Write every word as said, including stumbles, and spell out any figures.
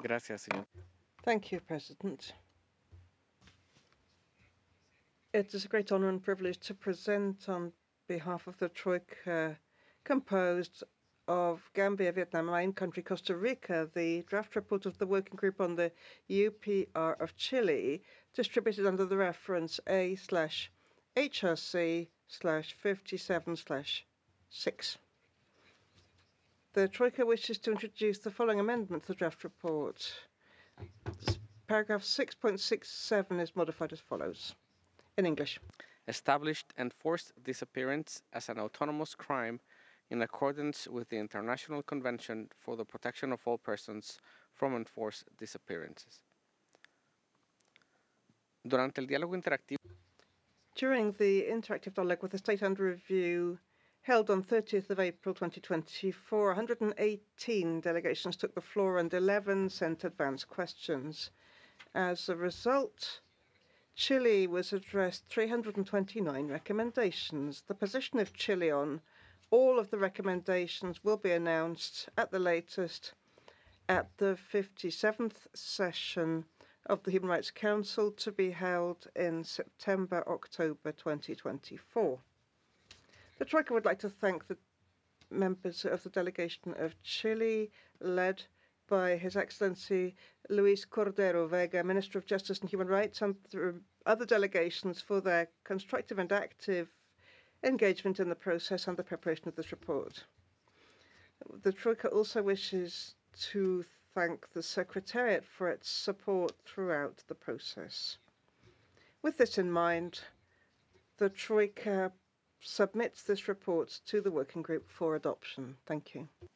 Gracias, señor. Thank you, President. It is a great honor and privilege to present on behalf of the Troika, composed of Gambia, Vietnam, my own country, Costa Rica, the draft report of the Working Group on the U P R of Chile, distributed under the reference A slash H R C slash fifty-seven slash six. The Troika wishes to introduce the following amendment to the draft report. Paragraph six point six seven is modified as follows. In English. Established enforced disappearance as an autonomous crime in accordance with the International Convention for the Protection of All Persons from Enforced Disappearances. Durante el diálogo interactivo During the interactive dialogue with the state under review held on thirtieth of April twenty twenty-four, one hundred eighteen delegations took the floor and eleven sent advance questions. As a result, Chile was addressed three hundred twenty-nine recommendations. The position of Chile on all of the recommendations will be announced at the latest at the fifty-seventh session of the Human Rights Council to be held in September October twenty twenty-four. The Troika would like to thank the members of the delegation of Chile, led by His Excellency Luis Cordero Vega, Minister of Justice and Human Rights, and the other delegations for their constructive and active engagement in the process and the preparation of this report. The Troika also wishes to thank the Secretariat for its support throughout the process. With this in mind, the Troika submits this report to the working group for adoption. Thank you.